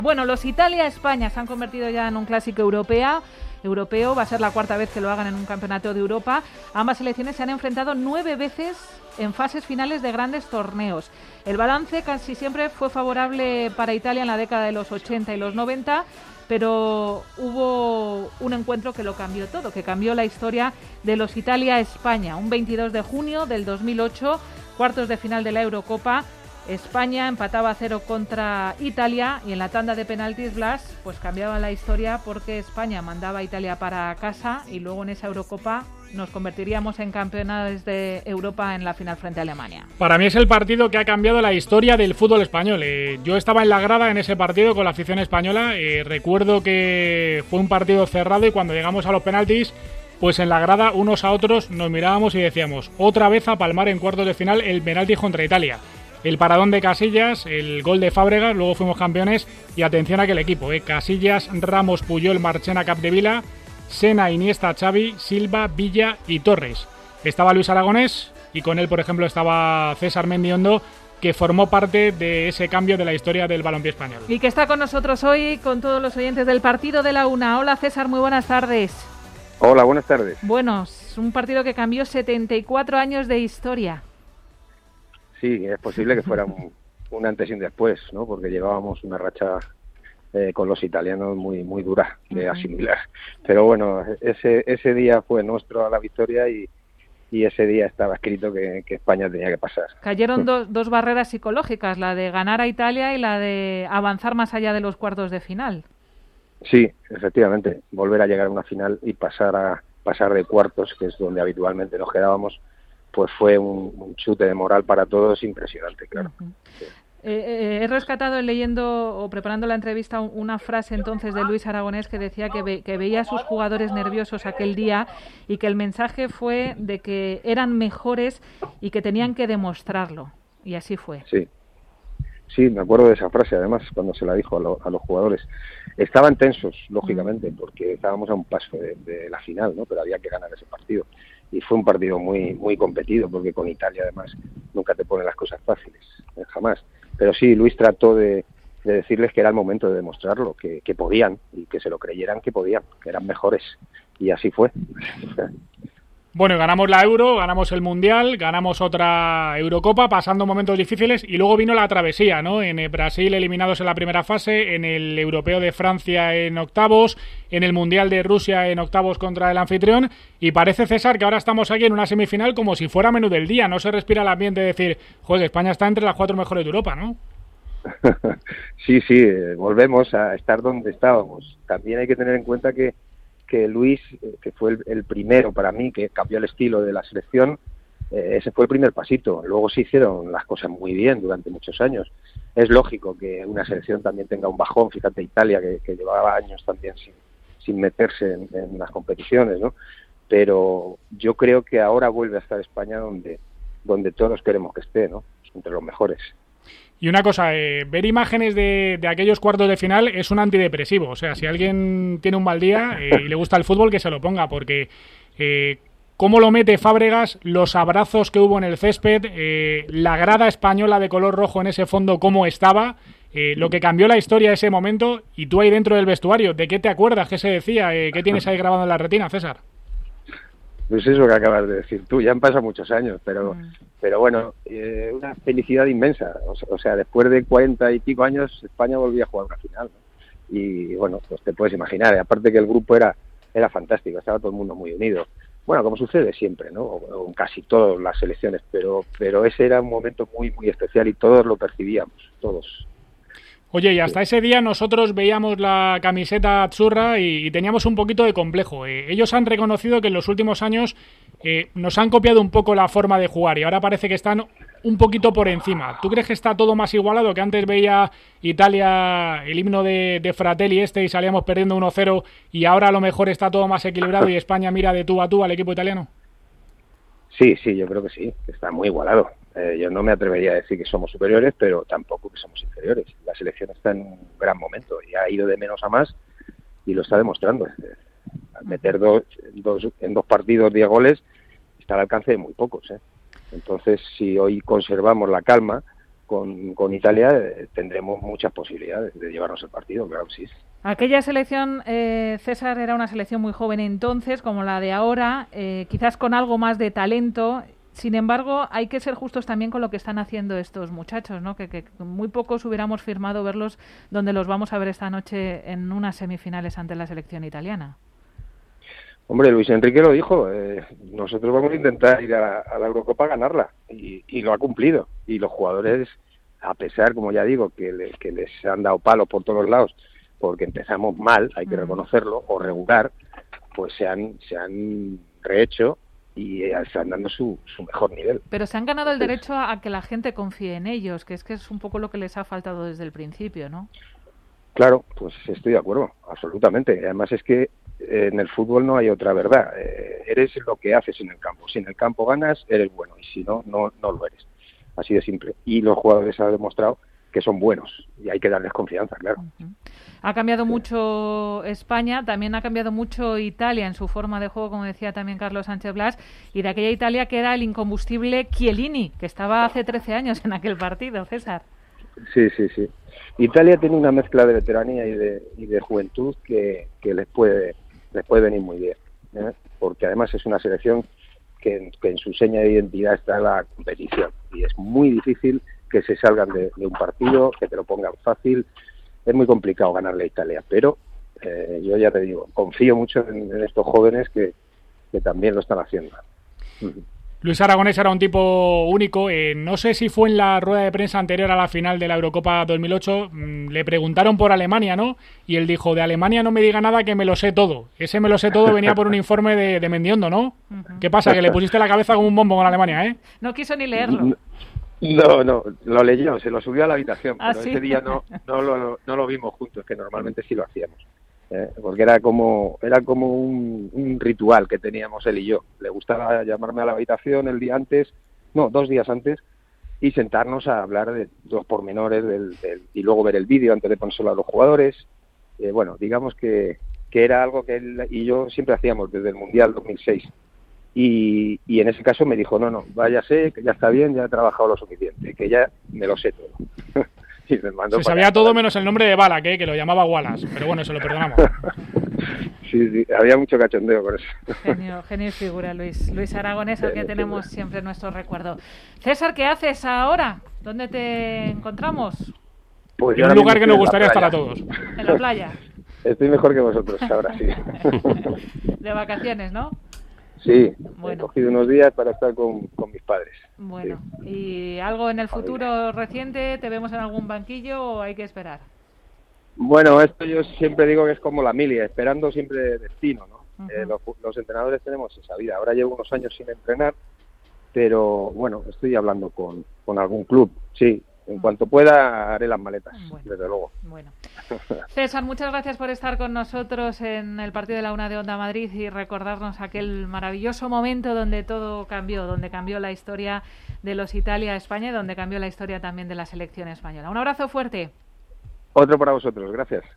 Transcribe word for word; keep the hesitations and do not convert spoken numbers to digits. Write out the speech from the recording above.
Bueno, los Italia-España se han convertido ya en un clásico europeo. Europeo, va a ser la cuarta vez que lo hagan en un campeonato de Europa. Ambas selecciones se han enfrentado nueve veces en fases finales de grandes torneos. El balance casi siempre fue favorable para Italia en la década de los ochenta y los noventa, pero hubo un encuentro que lo cambió todo, que cambió la historia de los Italia-España. Un veintidós de junio del dos mil ocho, cuartos de final de la Eurocopa. España empataba a cero contra Italia y en la tanda de penaltis, Blas, pues cambiaba la historia porque España mandaba a Italia para casa y luego en esa Eurocopa nos convertiríamos en campeones de Europa en la final frente a Alemania. Para mí es el partido que ha cambiado la historia del fútbol español. Eh, yo estaba en la grada en ese partido con la afición española. Eh, recuerdo que fue un partido cerrado y cuando llegamos a los penaltis, pues en la grada unos a otros nos mirábamos y decíamos, otra vez a palmar en cuartos de final el penalti contra Italia. El paradón de Casillas, el gol de Fábregas, luego fuimos campeones y atención a aquel equipo, ¿eh? Casillas, Ramos, Puyol, Marchena, Capdevila, Sena, Iniesta, Xavi, Silva, Villa y Torres. Estaba Luis Aragonés y con él, por ejemplo, estaba César Mendiondo, que formó parte de ese cambio de la historia del balompié español. Y que está con nosotros hoy, con todos los oyentes del partido de la UNA. Hola César, muy buenas tardes. Hola, buenas tardes. Bueno, es un partido que cambió setenta y cuatro años de historia. Sí, es posible que fuera un, un antes y un después, ¿no? Porque llevábamos una racha eh, con los italianos muy muy dura de uh-huh. asimilar. Pero bueno, ese ese día fue nuestro a la victoria y, y ese día estaba escrito que, que España tenía que pasar. Cayeron do, dos barreras psicológicas, la de ganar a Italia y la de avanzar más allá de los cuartos de final. Sí, efectivamente, volver a llegar a una final y pasar a pasar de cuartos, que es donde habitualmente nos quedábamos, pues fue un, un chute de moral para todos impresionante, claro. Uh-huh. Sí. Eh, eh, he rescatado leyendo o preparando la entrevista una frase entonces de Luis Aragonés que decía que, ve, que veía a sus jugadores nerviosos aquel día y que el mensaje fue de que eran mejores y que tenían que demostrarlo. Y así fue. Sí, sí, me acuerdo de esa frase además cuando se la dijo a, lo, a los jugadores. Estaban tensos, lógicamente, uh-huh. porque estábamos a un paso de, de la final, ¿no? Pero había que ganar ese partido. Y fue un partido muy muy competido, porque con Italia además nunca te ponen las cosas fáciles, eh, jamás. Pero sí, Luis trató de, de decirles que era el momento de demostrarlo, que, que podían, y que se lo creyeran que podían, que eran mejores. Y así fue. Bueno, ganamos la Euro, ganamos el Mundial, ganamos otra Eurocopa, pasando momentos difíciles, y luego vino la travesía, ¿no? En Brasil eliminados en la primera fase, en el Europeo de Francia en octavos, en el Mundial de Rusia en octavos contra el anfitrión, y parece, César, que ahora estamos aquí en una semifinal como si fuera menú del día. No se respira el ambiente de decir, joder, España está entre las cuatro mejores de Europa, ¿no? Sí, sí, volvemos a estar donde estábamos. También hay que tener en cuenta que que Luis, que fue el, el primero para mí que cambió el estilo de la selección, eh, ese fue el primer pasito. Luego se hicieron las cosas muy bien durante muchos años. Es lógico que una selección también tenga un bajón. Fíjate, Italia, que, que llevaba años también sin, sin meterse en, en las competiciones, ¿no? Pero yo creo que ahora vuelve a estar España donde, donde todos queremos que esté, ¿no? Entre los mejores. Y una cosa, eh, ver imágenes de, de aquellos cuartos de final es un antidepresivo. O sea, si alguien tiene un mal día eh, y le gusta el fútbol, que se lo ponga, porque eh, cómo lo mete Fábregas, los abrazos que hubo en el césped, eh, la grada española de color rojo en ese fondo, cómo estaba, eh, lo que cambió la historia ese momento, y tú ahí dentro del vestuario, ¿de qué te acuerdas? ¿Qué se decía? Eh, ¿Qué tienes ahí grabado en la retina, César? Pues eso que acabas de decir tú, ya han pasado muchos años, pero mm. pero bueno, eh, una felicidad inmensa. O sea, o sea, después de cuarenta y pico años, España volvía a jugar una final, ¿no? Y bueno, pues te puedes imaginar, aparte que el grupo era era fantástico, estaba todo el mundo muy unido. Bueno, como sucede siempre, ¿no? O, o casi todas las selecciones, pero pero ese era un momento muy muy especial y todos lo percibíamos, todos. Oye, y hasta ese día nosotros veíamos la camiseta azzurra y, y teníamos un poquito de complejo. Eh, ellos han reconocido que en los últimos años eh, nos han copiado un poco la forma de jugar y ahora parece que están un poquito por encima. ¿Tú crees que está todo más igualado? Que antes veía Italia el himno de, de Fratelli este y salíamos perdiendo uno cero y ahora a lo mejor está todo más equilibrado y España mira de tú a tú al equipo italiano. Sí, sí, yo creo que sí, que está muy igualado. Eh, yo no me atrevería a decir que somos superiores, pero tampoco que somos inferiores. La selección está en un gran momento y ha ido de menos a más y lo está demostrando. Eh, al meter dos, dos, en dos partidos diez goles está al alcance de muy pocos. ¿eh? Entonces, si hoy conservamos la calma, con, con Italia, eh, tendremos muchas posibilidades de llevarnos el partido, claro que sí. Aquella selección, eh, César, era una selección muy joven entonces, como la de ahora, eh, quizás con algo más de talento. Sin embargo, hay que ser justos también con lo que están haciendo estos muchachos, ¿no? Que, que muy pocos hubiéramos firmado verlos donde los vamos a ver esta noche en unas semifinales ante la selección italiana. Hombre, Luis Enrique lo dijo, eh, nosotros vamos a intentar ir a, a la Eurocopa a ganarla, y, y lo ha cumplido. Y los jugadores, a pesar, como ya digo, que, le, que les han dado palos por todos los lados, porque empezamos mal, hay que reconocerlo, o regular, pues se han, se han rehecho y están dando su, su mejor nivel. Pero se han ganado el derecho a, a que la gente confíe en ellos, que es que es un poco lo que les ha faltado desde el principio, ¿no? Claro, pues estoy de acuerdo, absolutamente. Además es que eh, en el fútbol no hay otra verdad. Eh, eres lo que haces en el campo. Si en el campo ganas, eres bueno, y si no, no, no lo eres. Así de simple. Y los jugadores han demostrado que son buenos, y hay que darles confianza, claro. Uh-huh. Ha cambiado mucho España, también ha cambiado mucho Italia en su forma de juego, como decía también Carlos Sánchez Blas, y de aquella Italia que era el incombustible Chiellini, que estaba hace trece años en aquel partido, César. Sí, sí, sí. Italia tiene una mezcla de veteranía y de, y de juventud que, que les puede les puede venir muy bien, ¿eh? Porque además es una selección que, que en su seña de identidad está la competición, y es muy difícil que se salgan de, de un partido, que te lo pongan fácil. Es muy complicado ganarle a Italia, pero eh, yo ya te digo, confío mucho en, en estos jóvenes que, que también lo están haciendo. Luis Aragonés era un tipo único. Eh, no sé si fue en la rueda de prensa anterior a la final de la Eurocopa dos mil ocho, mmm, le preguntaron por Alemania, ¿no? Y él dijo, de Alemania no me diga nada, que me lo sé todo. Ese me lo sé todo venía por un informe de, de Mendiondo, ¿no? Uh-huh. ¿Qué pasa? Que le pusiste la cabeza como un bombo con Alemania, ¿eh? No quiso ni leerlo. No, no, lo leyó, se lo subió a la habitación, ¿Ah, pero sí? ese día no, no, lo, no lo vimos juntos, que normalmente sí lo hacíamos. Eh, porque era como era como un, un ritual que teníamos él y yo. Le gustaba llamarme a la habitación el día antes, no, dos días antes, y sentarnos a hablar de los pormenores del, del, y luego ver el vídeo antes de ponérselo a los jugadores. Eh, bueno, digamos que, que era algo que él y yo siempre hacíamos desde el Mundial dos mil seis. Y, y en ese caso me dijo, no, no, váyase, que ya está bien, ya he trabajado lo suficiente, que ya me lo sé todo. Y me mandó se sabía allá. Todo menos el nombre de Balak, ¿eh? Que lo llamaba Wallace, pero bueno, se lo perdonamos. Sí, sí, había mucho cachondeo por eso. Genio, genio y figura, Luis. Luis Aragonés, al que tenemos siempre nuestro recuerdo. César, ¿qué haces ahora? ¿Dónde te encontramos? Pues en un lugar que nos gustaría estar a todos. En la playa. Estoy mejor que vosotros ahora, sí. De vacaciones, ¿no? Sí, bueno. He cogido unos días para estar con, con mis padres. Bueno, sí. ¿Y algo en el futuro reciente? ¿Te vemos en algún banquillo o hay que esperar? Bueno, esto yo siempre digo que es como la milia, esperando siempre destino, ¿no? Uh-huh. eh, los, los entrenadores tenemos esa vida. Ahora llevo unos años sin entrenar, pero bueno, estoy hablando con, con algún club, sí. En cuanto pueda haré las maletas, bueno, desde luego. Bueno. César, muchas gracias por estar con nosotros en el partido de la Una de Onda Madrid y recordarnos aquel maravilloso momento donde todo cambió, donde cambió la historia de los Italia-España y donde cambió la historia también de la selección española. Un abrazo fuerte. Otro para vosotros, gracias.